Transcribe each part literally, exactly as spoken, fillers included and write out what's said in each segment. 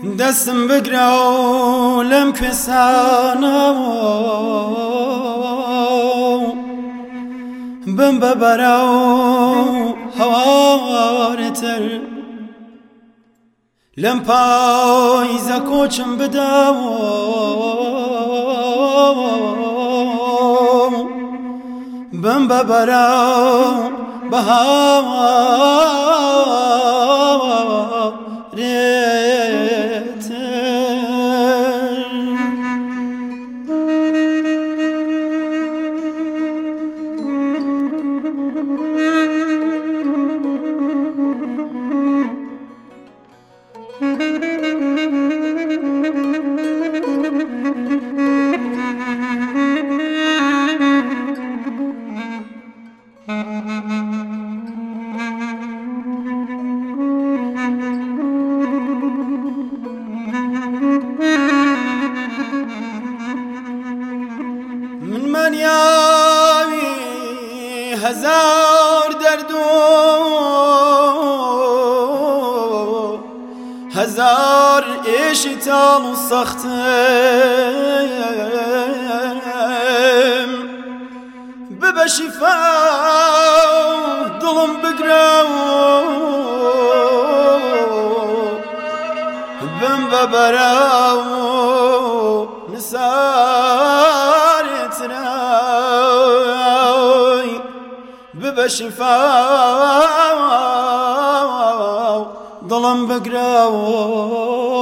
دستم بگرە و لەم کوێستانەوە بم بەبەرە و هەوارەتر لەم پایزە کۆچم بدەوە بم بەبەرە بە من منیاوی هزار درد و هزار عیشی تاڵ و سەختم ببە شیفا دڵم بگرە و بم بەبەرە و نسارێترای ببە شیفا دڵم بگرە و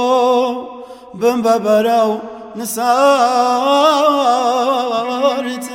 بم بەبەرە و نسارێترای